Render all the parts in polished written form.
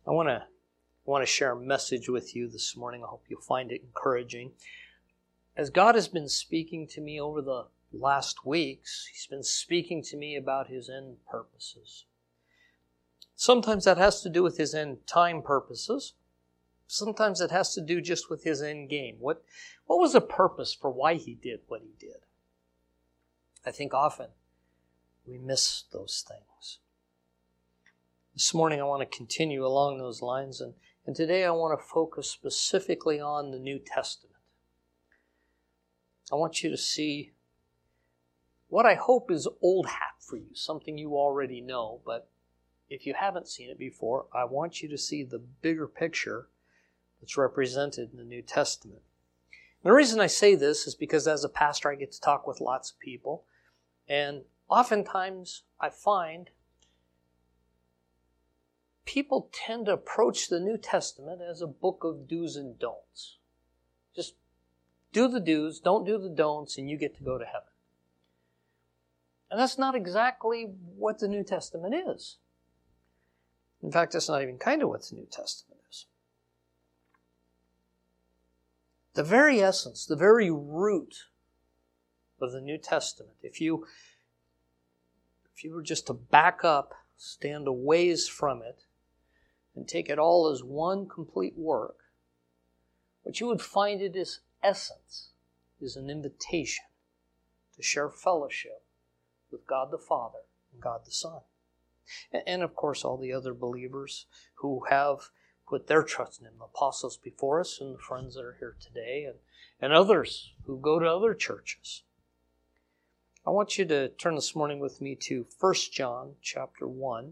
I want to share a message with you this morning. I hope you'll find it encouraging. As God has been speaking to me over the last weeks, He's been speaking to me about His end purposes. Sometimes that has to do with His end time purposes. Sometimes it has to do just with His end game. What was the purpose for why He did what He did? I think often we miss those things. This morning I want to continue along those lines, and today I want to focus specifically on the New Testament. I want you to see what I hope is old hat for you, something you already know, but if you haven't seen it before, I want you to see the bigger picture that's represented in the New Testament. And the reason I say this is because as a pastor I get to talk with lots of people, and oftentimes I find people tend to approach the New Testament as a book of do's and don'ts. Just do the do's, don't do the don'ts, and you get to go to heaven. And that's not exactly what the New Testament is. In fact, that's not even kind of what the New Testament is. The very essence, the very root of the New Testament, if you were just to back up, stand a ways from it, and take it all as one complete work, what you would find it is essence is an invitation to share fellowship with God the Father and God the Son. And of course all the other believers who have put their trust in Him, the apostles before us and the friends that are here today, and others who go to other churches. I want you to turn this morning with me to 1 John chapter 1.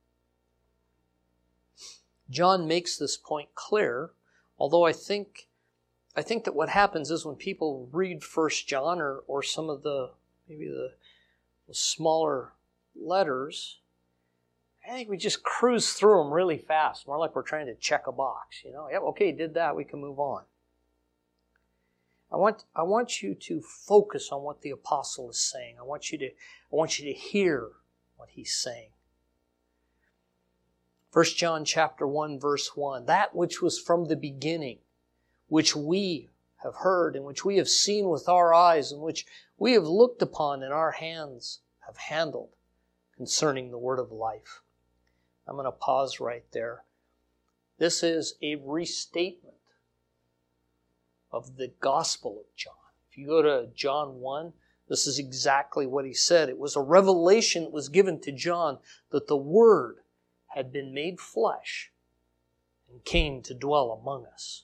John makes this point clear, although I think that what happens is when people read 1 John or some of the smaller letters, I think we just cruise through them really fast, more like we're trying to check a box. Yep, okay, did that, we can move on. I want you to focus on what the apostle is saying. I want you to hear what he's saying. 1 John chapter 1, verse 1, that which was from the beginning, which we have heard and which we have seen with our eyes and which we have looked upon and our hands have handled concerning the word of life. I'm going to pause right there. This is a restatement of the Gospel of John. If you go to John 1, this is exactly what he said. It was a revelation that was given to John that the Word had been made flesh and came to dwell among us.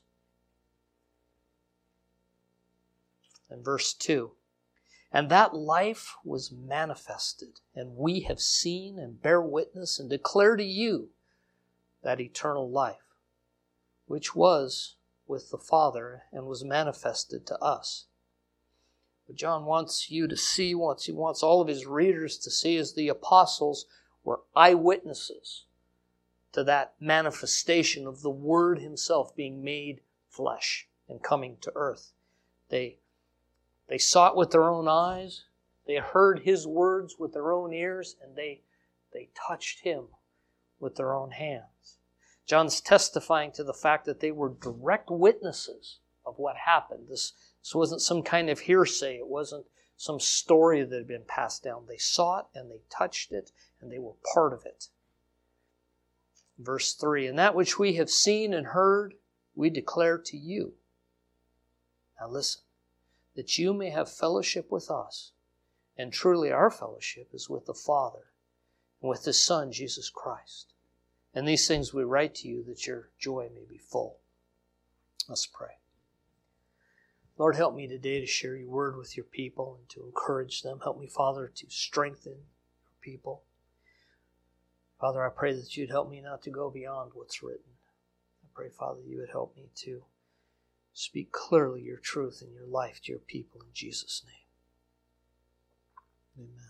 And verse 2, and that life was manifested, and we have seen and bear witness and declare to you that eternal life, which was with the Father and was manifested to us. What John wants you to see, he wants all of his readers to see, is the apostles were eyewitnesses to that manifestation of the Word Himself being made flesh and coming to earth. They saw it with their own eyes, they heard His words with their own ears, and they touched Him with their own hands. John's testifying to the fact that they were direct witnesses of what happened. This wasn't some kind of hearsay. It wasn't some story that had been passed down. They saw it and they touched it and they were part of it. Verse 3, and that which we have seen and heard, we declare to you. Now listen, that you may have fellowship with us. And truly our fellowship is with the Father and with His Son, Jesus Christ. And these things we write to you that your joy may be full. Let's pray. Lord, help me today to share your word with your people and to encourage them. Help me, Father, to strengthen your people. Father, I pray that you'd help me not to go beyond what's written. I pray, Father, you would help me to speak clearly your truth in your life to your people in Jesus' name. Amen.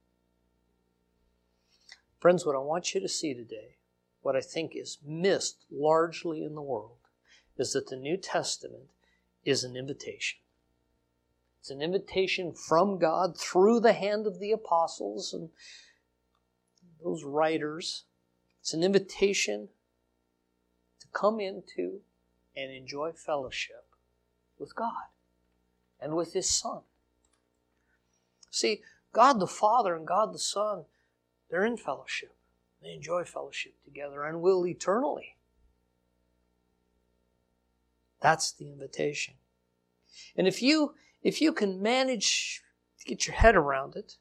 Friends, what I want you to see today, what I think is missed largely in the world, is that the New Testament is an invitation. It's an invitation from God through the hand of the apostles and those writers. It's an invitation come into and enjoy fellowship with God and with His Son. See, God the Father and God the Son, they're in fellowship. They enjoy fellowship together and will eternally. That's the invitation. And if you can manage to get your head around it,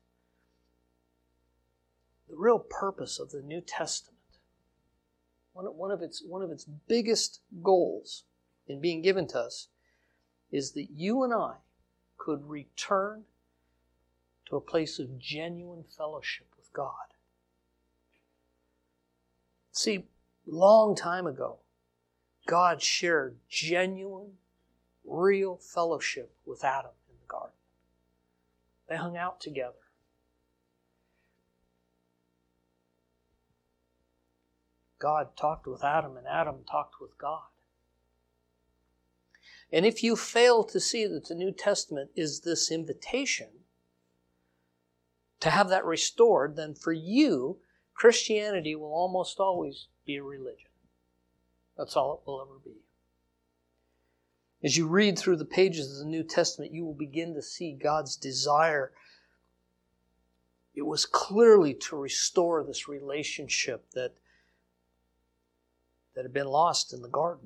the real purpose of the New Testament, one of its biggest goals in being given to us, is that you and I could return to a place of genuine fellowship with God. See, long time ago, God shared genuine, real fellowship with Adam in the garden. They hung out together. God talked with Adam, and Adam talked with God. And if you fail to see that the New Testament is this invitation to have that restored, then for you, Christianity will almost always be a religion. That's all it will ever be. As you read through the pages of the New Testament, you will begin to see God's desire. It was clearly to restore this relationship that had been lost in the garden.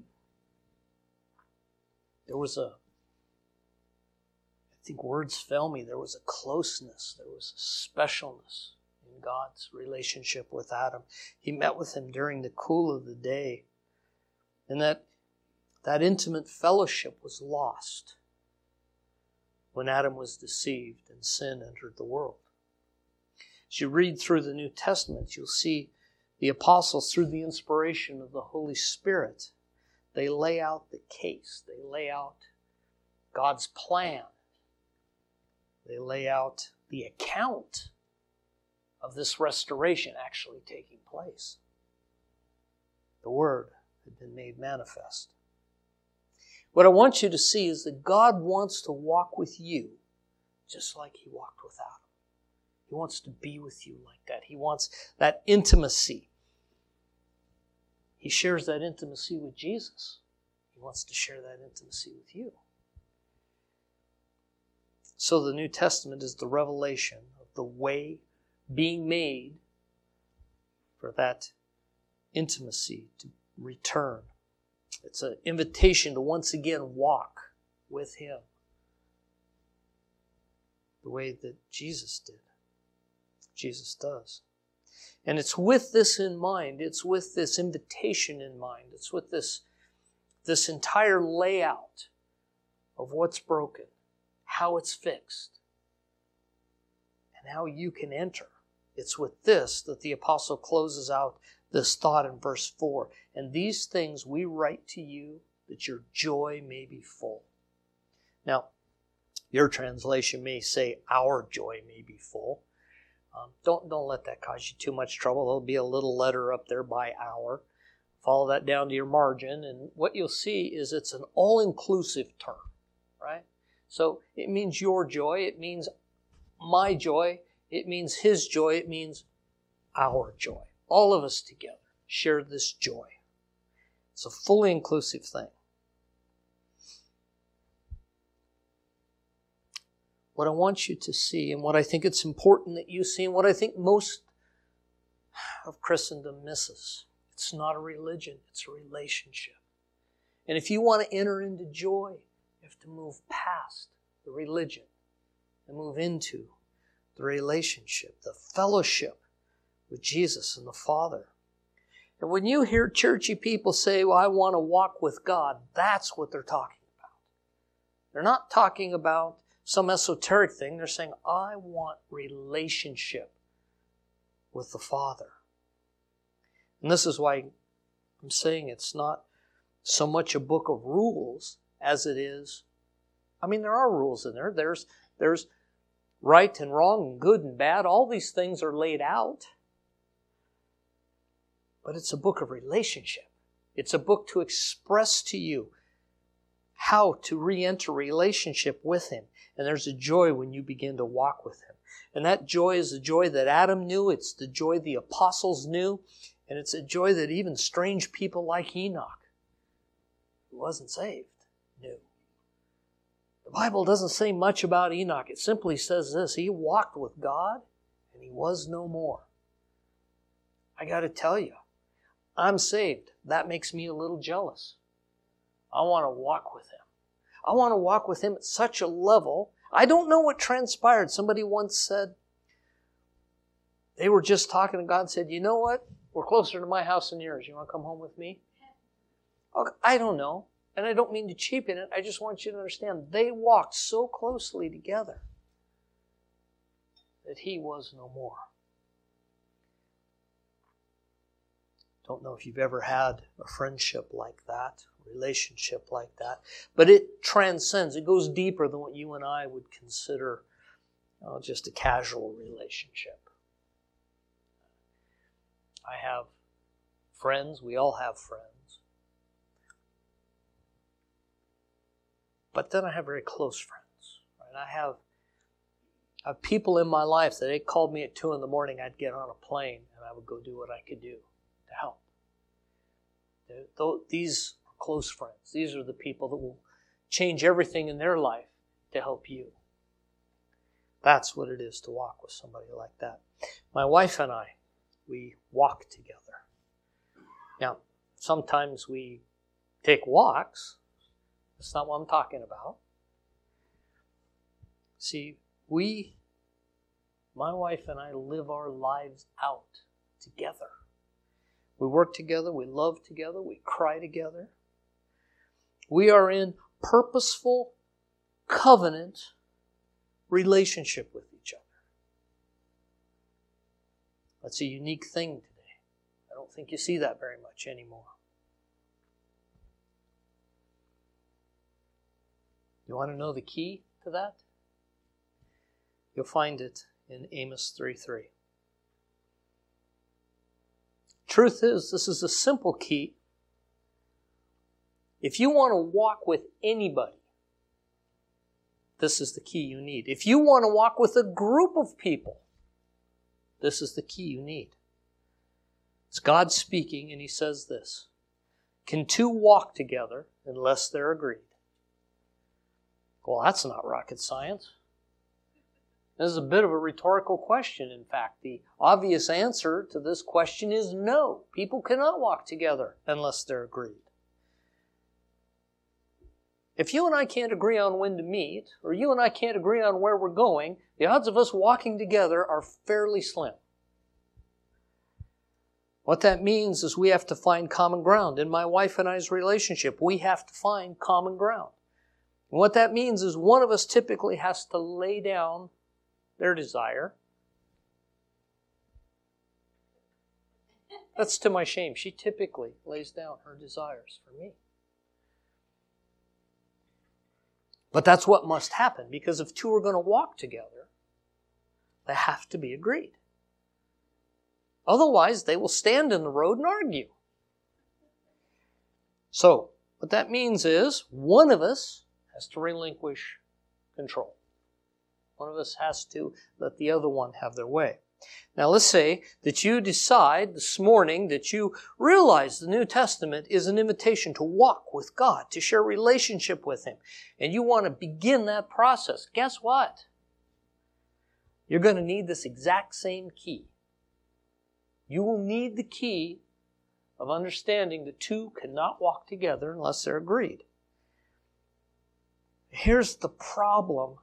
There was I think words fail me, there was a closeness, there was a specialness in God's relationship with Adam. He met with him during the cool of the day. And that intimate fellowship was lost when Adam was deceived and sin entered the world. As you read through the New Testament, you'll see the apostles, through the inspiration of the Holy Spirit, they lay out the case. They lay out God's plan. They lay out the account of this restoration actually taking place. The Word had been made manifest. What I want you to see is that God wants to walk with you just like He walked with Adam. He wants to be with you like that. He wants that intimacy. He shares that intimacy with Jesus. He wants to share that intimacy with you. So the New Testament is the revelation of the way being made for that intimacy to return. It's an invitation to once again walk with Him the way that Jesus did. Jesus does. And it's with this in mind, it's with this invitation in mind, it's with this entire layout of what's broken, how it's fixed, and how you can enter. It's with this that the apostle closes out this thought in verse 4. And these things we write to you that your joy may be full. Now, your translation may say our joy may be full. Don't let that cause you too much trouble. There'll be a little letter up there by hour. Follow that down to your margin, and what you'll see is it's an all-inclusive term, right? So it means your joy, it means my joy, it means his joy, it means our joy. All of us together share this joy. It's a fully inclusive thing. What I want you to see, and what I think it's important that you see, and what I think most of Christendom misses, it's not a religion, it's a relationship. And if you want to enter into joy, you have to move past the religion and move into the relationship, the fellowship with Jesus and the Father. And when you hear churchy people say, well, I want to walk with God, that's what they're talking about. They're not talking about some esoteric thing. They're saying, I want relationship with the Father. And this is why I'm saying it's not so much a book of rules as it is. I mean, there are rules in there. There's right and wrong and good and bad. All these things are laid out. But it's a book of relationship. It's a book to express to you how to re-enter relationship with Him. And there's a joy when you begin to walk with Him. And that joy is the joy that Adam knew. It's the joy the apostles knew. And it's a joy that even strange people like Enoch who wasn't saved knew. The Bible doesn't say much about Enoch. It simply says this: he walked with God and he was no more. I got to tell you, I'm saved. That makes me a little jealous. I want to walk with him. I want to walk with him at such a level. I don't know what transpired. Somebody once said, they were just talking to God and said, you know what? We're closer to my house than yours. You want to come home with me? I don't know. And I don't mean to cheapen it. I just want you to understand they walked so closely together that he was no more. Don't know if you've ever had a friendship like that, a relationship like that, but it transcends. It goes deeper than what you and I would consider just a casual relationship. I have friends. We all have friends. But then I have very close friends. Right? I have people in my life that they called me at 2 a.m, I'd get on a plane and I would go do what I could do to help. These are close friends. These are the people that will change everything in their life to help you. That's what it is to walk with somebody like that. My wife and I, we walk together. Now, sometimes we take walks. That's not what I'm talking about. See, my wife and I live our lives out together. We work together, we love together, we cry together. We are in purposeful covenant relationship with each other. That's a unique thing today. I don't think you see that very much anymore. You want to know the key to that? You'll find it in Amos 3:3. Truth is, this is a simple key. If you want to walk with anybody, this is the key you need. If you want to walk with a group of people, this is the key you need. It's God speaking, and he says this: can two walk together unless they're agreed? Well, that's not rocket science. This is a bit of a rhetorical question, in fact. The obvious answer to this question is no. People cannot walk together unless they're agreed. If you and I can't agree on when to meet, or you and I can't agree on where we're going, the odds of us walking together are fairly slim. What that means is we have to find common ground. In my wife and I's relationship, we have to find common ground. And what that means is one of us typically has to lay down their desire. That's to my shame. She typically lays down her desires for me. But that's what must happen, because if two are going to walk together, they have to be agreed. Otherwise, they will stand in the road and argue. So, what that means is one of us has to relinquish control. One of us has to let the other one have their way. Now let's say that you decide this morning that you realize the New Testament is an invitation to walk with God, to share relationship with Him, and you want to begin that process. Guess what? You're going to need this exact same key. You will need the key of understanding that two cannot walk together unless they're agreed. Here's the problem.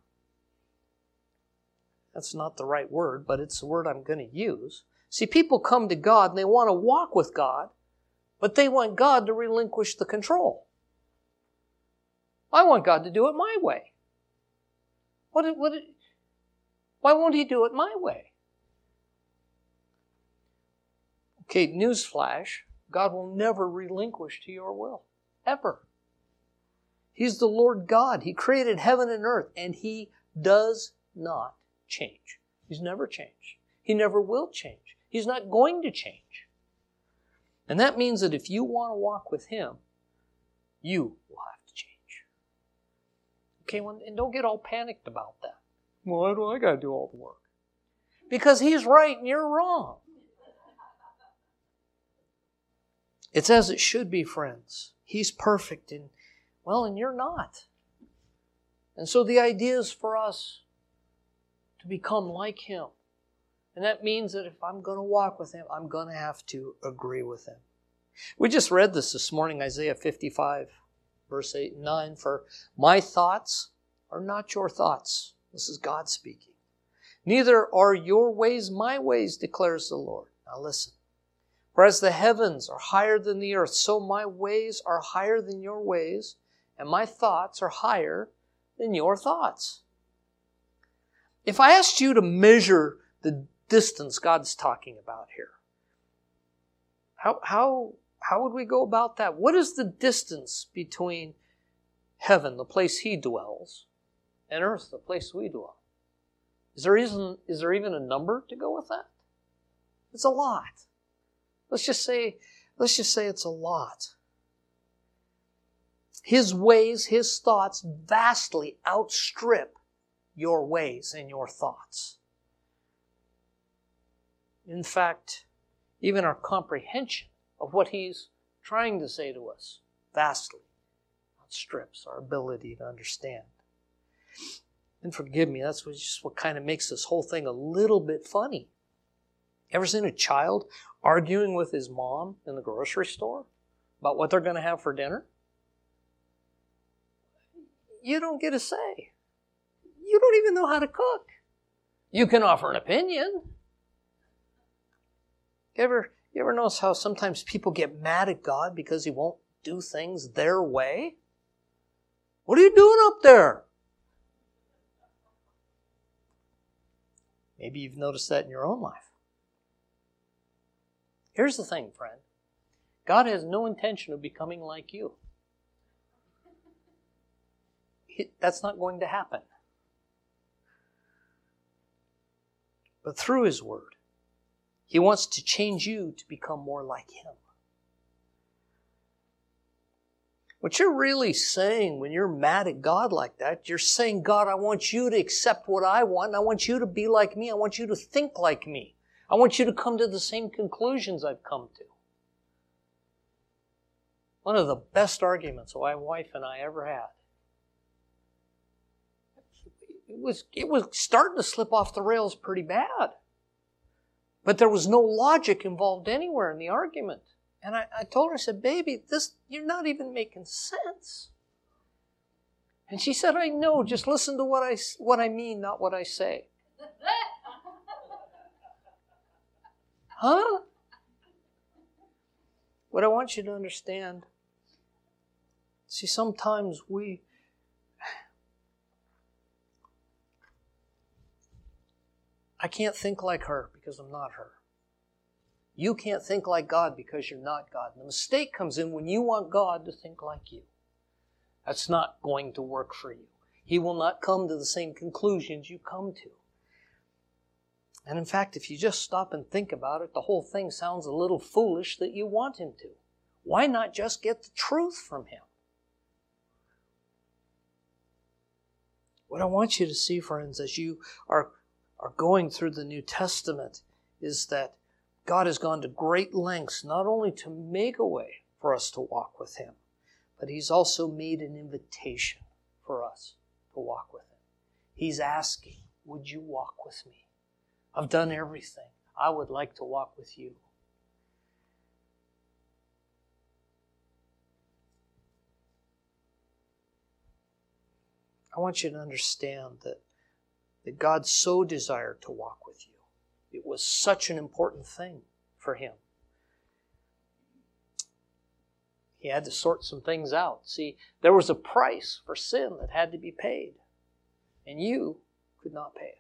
That's not the right word, but it's the word I'm going to use. See, people come to God and they want to walk with God, but they want God to relinquish the control. I want God to do it my way. Why won't He do it my way? Okay, newsflash, God will never relinquish to your will, ever. He's the Lord God. He created heaven and earth, and He does not change. He's never changed. He never will change. He's not going to change. And that means that if you want to walk with Him, you will have to change. Okay, and don't get all panicked about that. Well, why do I got to do all the work? Because He's right and you're wrong. It's as it should be, friends. He's perfect and Well, and you're not. And so the idea is for us to become like Him. And that means that if I'm going to walk with Him, I'm going to have to agree with Him. We just read this morning, Isaiah 55, verse 8 and 9. For my thoughts are not your thoughts. This is God speaking. Neither are your ways my ways, declares the Lord. Now listen. For as the heavens are higher than the earth, so my ways are higher than your ways, and my thoughts are higher than your thoughts. If I asked you to measure the distance God's talking about here, how would we go about that? What is the distance between heaven, the place He dwells, and earth, the place we dwell? Is there even a number to go with that? It's a lot. Let's just say it's a lot. His ways, His thoughts vastly outstrip your ways and your thoughts. In fact, even our comprehension of what He's trying to say to us vastly outstrips our ability to understand. And forgive me, that's just what kind of makes this whole thing a little bit funny. Ever seen a child arguing with his mom in the grocery store about what they're going to have for dinner? You don't get a say. You don't even know how to cook. You can offer an opinion. You ever notice how sometimes people get mad at God because He won't do things their way? What are you doing up there? Maybe you've noticed that in your own life. Here's the thing, friend. God has no intention of becoming like you. That's not going to happen. But through His Word, He wants to change you to become more like Him. What you're really saying when you're mad at God like that, you're saying, God, I want you to accept what I want, and I want you to be like me. I want you to think like me. I want you to come to the same conclusions I've come to. One of the best arguments my wife and I ever had. It was starting to slip off the rails pretty bad. But there was no logic involved anywhere in the argument. And I told her, I said, baby, you're not even making sense. And she said, I know, just listen to what I mean, not what I say. Huh? What I want you to understand, see, sometimes I can't think like her because I'm not her. You can't think like God because you're not God. And the mistake comes in when you want God to think like you. That's not going to work for you. He will not come to the same conclusions you come to. And in fact, if you just stop and think about it, the whole thing sounds a little foolish that you want Him to. Why not just get the truth from Him? What I want you to see, friends, as you are going through the New Testament is that God has gone to great lengths not only to make a way for us to walk with Him, but He's also made an invitation for us to walk with Him. He's asking, would you walk with me? I've done everything. I would like to walk with you. I want you to understand that God so desired to walk with you. It was such an important thing for Him. He had to sort some things out. See, there was a price for sin that had to be paid, and you could not pay it.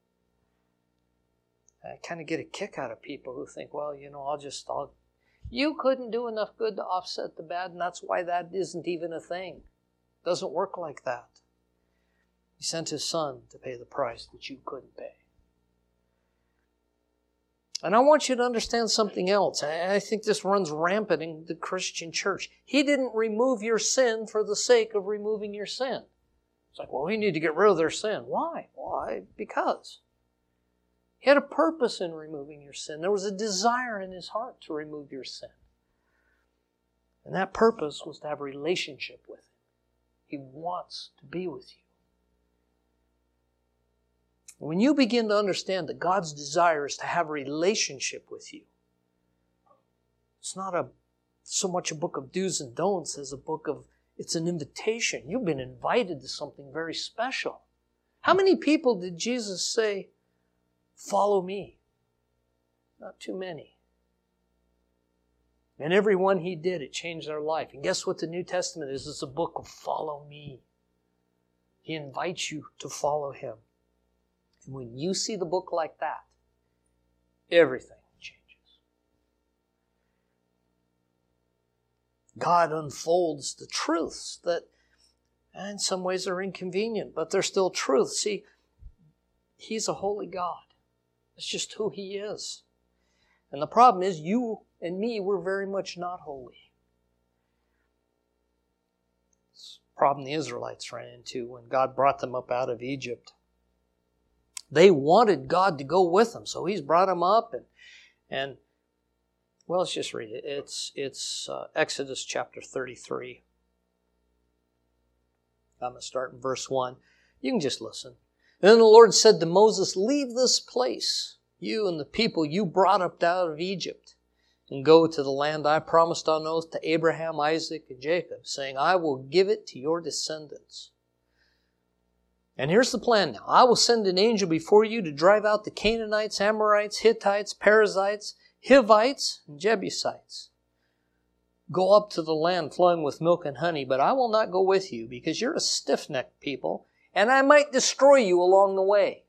I kind of get a kick out of people who think, well, you couldn't do enough good to offset the bad, and that's why that isn't even a thing. It doesn't work like that. He sent His Son to pay the price that you couldn't pay. And I want you to understand something else. I think this runs rampant in the Christian church. He didn't remove your sin for the sake of removing your sin. It's like, well, we need to get rid of their sin. Why? Why? Because He had a purpose in removing your sin. There was a desire in His heart to remove your sin. And that purpose was to have a relationship with Him. He wants to be with you. When you begin to understand that God's desire is to have a relationship with you, it's not so much a book of do's and don'ts as it's an invitation. You've been invited to something very special. How many people did Jesus say, "Follow me"? Not too many. And every one He did, it changed their life. And guess what the New Testament is? It's a book of follow me. He invites you to follow Him. And when you see the book like that, everything changes. God unfolds the truths that in some ways are inconvenient, but they're still truths. See, He's a holy God. It's just who He is. And the problem is, you and me, we're very much not holy. It's a problem the Israelites ran into when God brought them up out of Egypt. They wanted God to go with them, so He's brought them up and well, let's just read it. It's Exodus chapter 33. I'm going to start in verse 1. You can just listen. Then the Lord said to Moses, "Leave this place, you and the people you brought up out of Egypt, and go to the land I promised on oath to Abraham, Isaac, and Jacob, saying, I will give it to your descendants. And here's the plan now. I will send an angel before you to drive out the Canaanites, Amorites, Hittites, Perizzites, Hivites, and Jebusites. Go up to the land flowing with milk and honey, but I will not go with you, because you're a stiff-necked people, and I might destroy you along the way."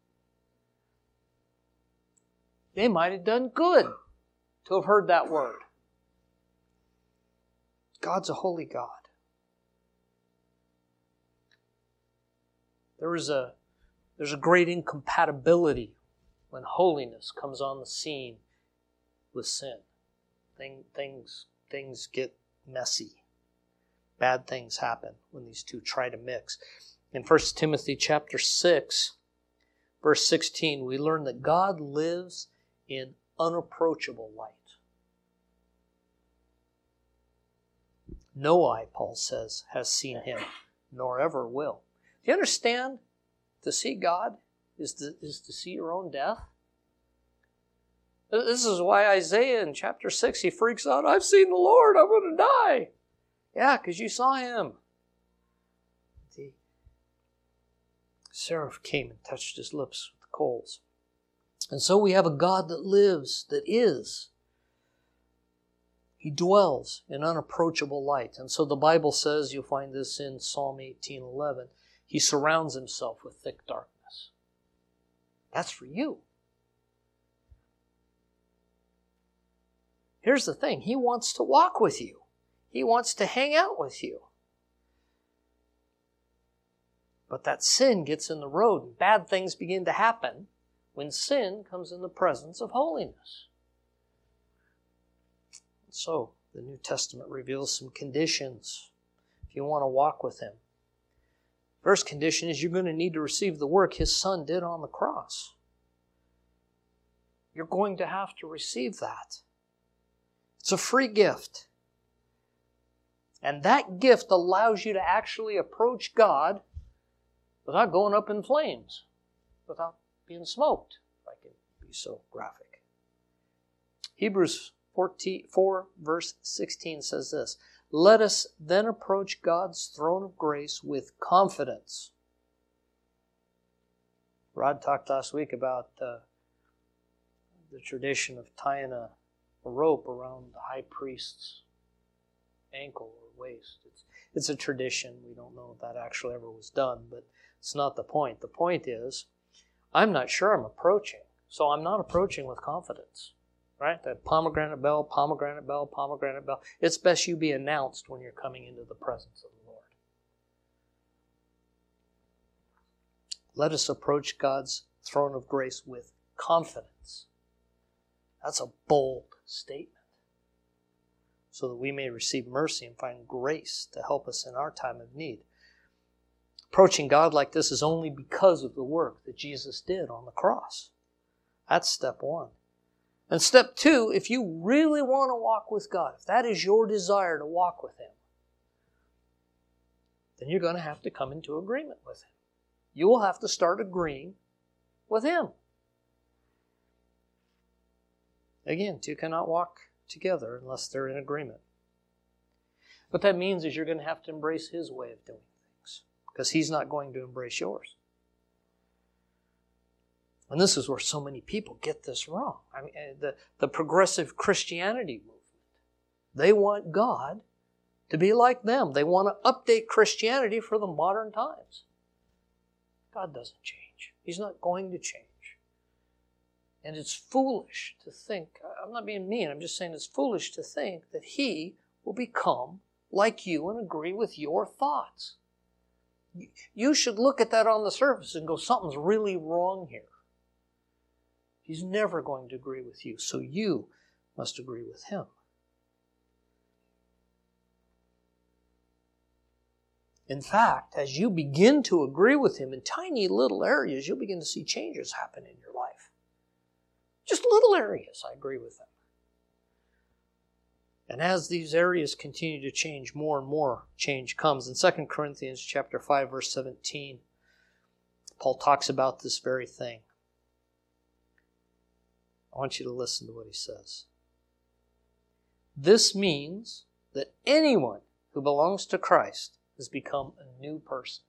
They might have done good to have heard that word. God's a holy God. There's a great incompatibility when holiness comes on the scene with sin. Things get messy. Bad things happen when these two try to mix. In 1 Timothy chapter 6, verse 16, we learn that God lives in unapproachable light. No eye, Paul says, has seen Him, nor ever will. Do you understand? To see God is to see your own death. This is why Isaiah in chapter 6, he freaks out. "I've seen the Lord, I'm going to die." Yeah, because you saw Him. The seraph came and touched his lips with the coals. And so we have a God that lives, that is. He dwells in unapproachable light. And so the Bible says, you'll find this in Psalm 18:11, He surrounds Himself with thick darkness. That's for you. Here's the thing. He wants to walk with you. He wants to hang out with you. But that sin gets in the road, and bad things begin to happen when sin comes in the presence of holiness. So, the New Testament reveals some conditions if you want to walk with Him. First condition is you're going to need to receive the work His Son did on the cross. You're going to have to receive that. It's a free gift. And that gift allows you to actually approach God without going up in flames, without being smoked, if I can be so graphic. Hebrews 4 verse 16 says this, "Let us then approach God's throne of grace with confidence." Rod talked last week about the tradition of tying a rope around the high priest's ankle or waist. It's a tradition. We don't know if that actually ever was done, but it's not the point. The point is, I'm not sure I'm approaching, so I'm not approaching with confidence. Right? That pomegranate bell, pomegranate bell, pomegranate bell. It's best you be announced when you're coming into the presence of the Lord. Let us approach God's throne of grace with confidence. That's a bold statement. So that we may receive mercy and find grace to help us in our time of need. Approaching God like this is only because of the work that Jesus did on the cross. That's step one. And step two, if you really want to walk with God, if that is your desire to walk with Him, then you're going to have to come into agreement with him. You will have to start agreeing with him. Again, two cannot walk together unless they're in agreement. What that means is you're going to have to embrace his way of doing things, because he's not going to embrace yours. And this is where so many people get this wrong. I mean, the progressive Christianity movement, they want God to be like them. They want to update Christianity for the modern times. God doesn't change. He's not going to change. And it's foolish to think, I'm not being mean, I'm just saying it's foolish to think that he will become like you and agree with your thoughts. You should look at that on the surface and go, something's really wrong here. He's never going to agree with you, so you must agree with him. In fact, as you begin to agree with him in tiny little areas, you'll begin to see changes happen in your life. Just little areas, I agree with him. And as these areas continue to change, more and more change comes. In 2 Corinthians chapter 5, verse 17, Paul talks about this very thing. I want you to listen to what he says. This means that anyone who belongs to Christ has become a new person.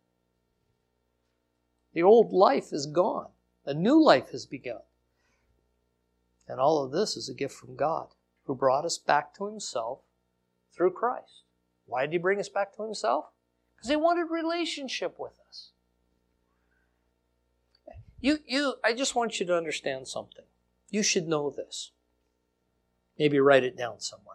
The old life is gone. A new life has begun. And all of this is a gift from God, who brought us back to himself through Christ. Why did he bring us back to himself? Because he wanted relationship with us. I just want you to understand something. You should know this. Maybe write it down somewhere.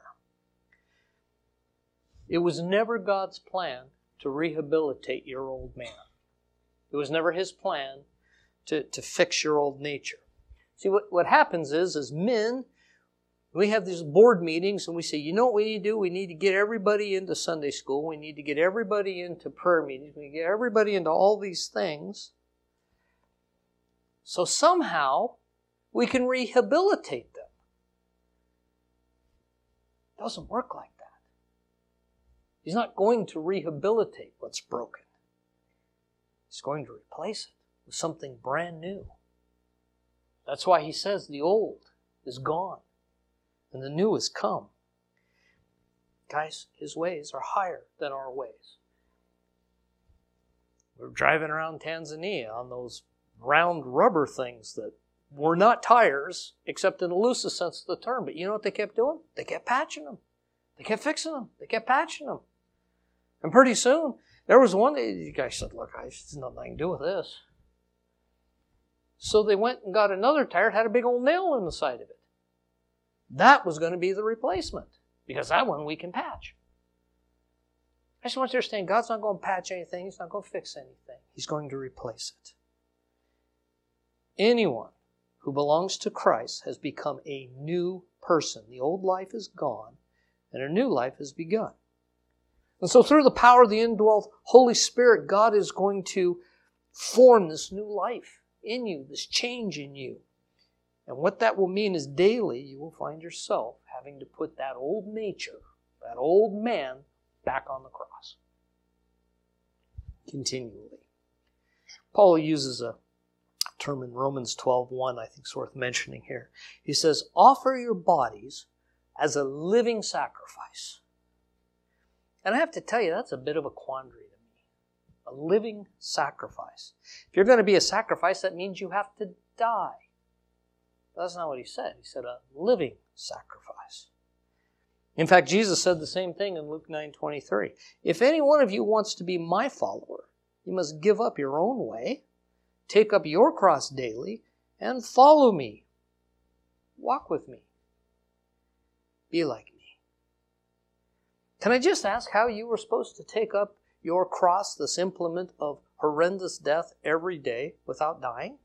It was never God's plan to rehabilitate your old man. It was never his plan to fix your old nature. See, what happens is, as men, we have these board meetings and we say, you know what we need to do? We need to get everybody into Sunday school. We need to get everybody into prayer meetings. We need to get everybody into all these things. So somehow we can rehabilitate them. It doesn't work like that. He's not going to rehabilitate what's broken. He's going to replace it with something brand new. That's why he says the old is gone and the new has come. Guys, his ways are higher than our ways. We're driving around Tanzania on those round rubber things that were not tires, except in the loosest sense of the term. But you know what they kept doing? They kept patching them. They kept fixing them. They kept patching them. And pretty soon, there was one day, the guy said, look, there's nothing I can do with this. So they went and got another tire. It had a big old nail in the side of it. That was going to be the replacement, because that one we can patch. I just want you to understand, God's not going to patch anything. He's not going to fix anything. He's going to replace it. Anyone who belongs to Christ has become a new person. The old life is gone, and a new life has begun. And so through the power of the indwelt Holy Spirit, God is going to form this new life in you, this change in you. And what that will mean is daily you will find yourself having to put that old nature, that old man, back on the cross. Continually. Paul uses a term in Romans 12:1 I think is worth mentioning here. He says, offer your bodies as a living sacrifice. And I have to tell you, that's a bit of a quandary to me. A living sacrifice. If you're going to be a sacrifice, that means you have to die. But that's not what he said. He said a living sacrifice. In fact, Jesus said the same thing in Luke 9:23. If any one of you wants to be my follower, you must give up your own way, take up your cross daily, and follow me. Walk with me. Be like me. Can I just ask how you were supposed to take up your cross, this implement of horrendous death, every day without dying?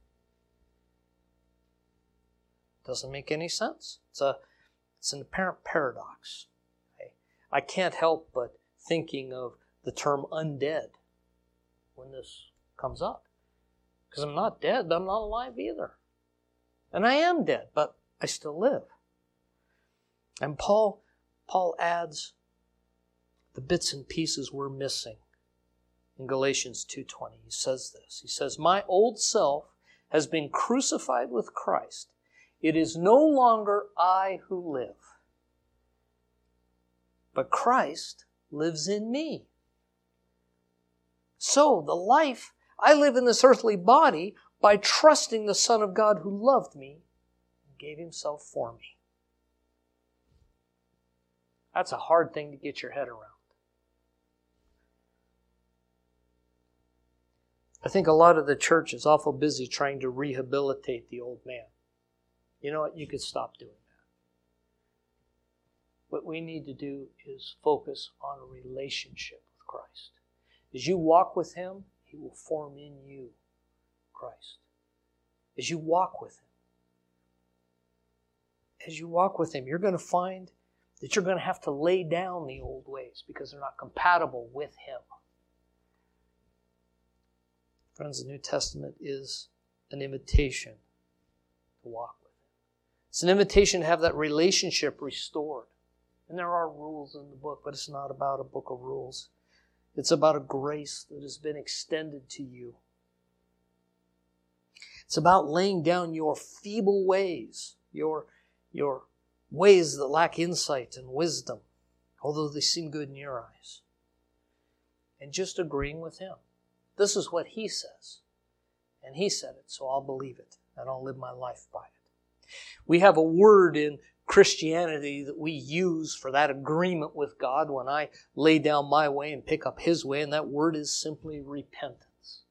Doesn't make any sense. It's an apparent paradox. Okay? I can't help but thinking of the term undead when this comes up. Because I'm not dead, but I'm not alive either. And I am dead, but I still live. And Paul adds the bits and pieces we're missing In Galatians 2:20, he says this. He says, "My old self has been crucified with Christ. It is no longer I who live, but Christ lives in me. So the life I live in this earthly body by trusting the Son of God who loved me and gave himself for me." That's a hard thing to get your head around. I think a lot of the church is awful busy trying to rehabilitate the old man. You know what? You could stop doing that. What we need to do is focus on a relationship with Christ. As you walk with him, he will form in you Christ. As you walk with him, you're going to find that you're going to have to lay down the old ways because they're not compatible with him. Friends, the New Testament is an invitation to walk with him. It's an invitation to have that relationship restored. And there are rules in the book, but it's not about a book of rules. It's about a grace that has been extended to you. It's about laying down your feeble ways, your ways that lack insight and wisdom, although they seem good in your eyes, and just agreeing with him. This is what he says. And he said it, so I'll believe it, and I'll live my life by it. We have a word in Christianity that we use for that agreement with God when I lay down my way and pick up his way, and that word is simply repentance.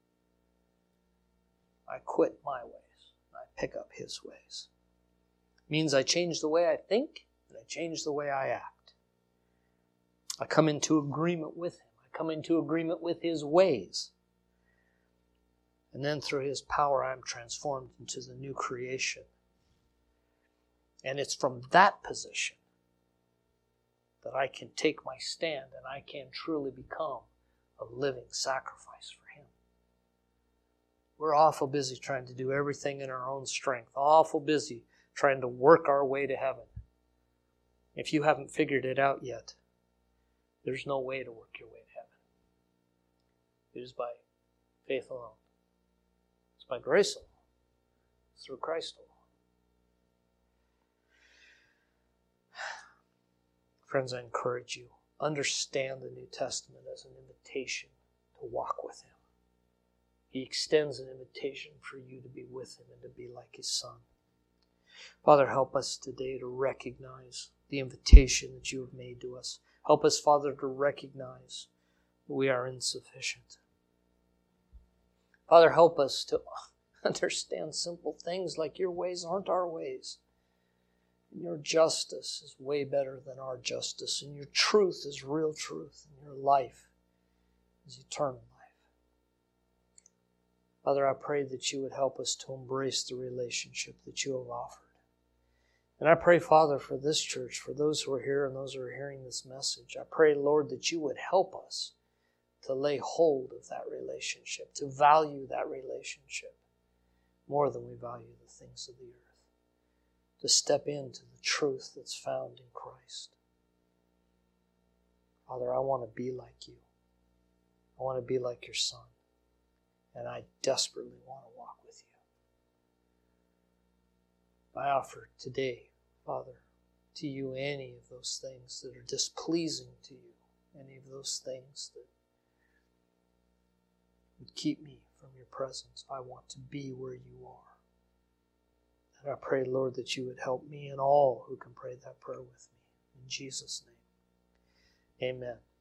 I quit my ways, and I pick up his ways. It means I change the way I think, and I change the way I act. I come into agreement with him. I come into agreement with his ways. And then through his power, I am transformed into the new creation. And it's from that position that I can take my stand and I can truly become a living sacrifice for him. We're awful busy trying to do everything in our own strength, awful busy trying to work our way to heaven. If you haven't figured it out yet, there's no way to work your way to heaven. It is by faith alone. It's by grace alone. It's through Christ alone. Friends, I encourage you, understand the New Testament as an invitation to walk with him. He extends an invitation for you to be with him and to be like his Son. Father, help us today to recognize the invitation that you have made to us. Help us, Father, to recognize that we are insufficient. Father, help us to understand simple things like your ways aren't our ways. And your justice is way better than our justice. And your truth is real truth. And your life is eternal life. Father, I pray that you would help us to embrace the relationship that you have offered. And I pray, Father, for this church, for those who are here and those who are hearing this message, I pray, Lord, that you would help us to lay hold of that relationship, to value that relationship more than we value the things of the earth, to step into the truth that's found in Christ. Father, I want to be like you. I want to be like your Son. And I desperately want to walk with you. I offer today, Father, to you any of those things that are displeasing to you, any of those things that would keep me from your presence. I want to be where you are. And I pray, Lord, that you would help me and all who can pray that prayer with me. In Jesus' name, amen.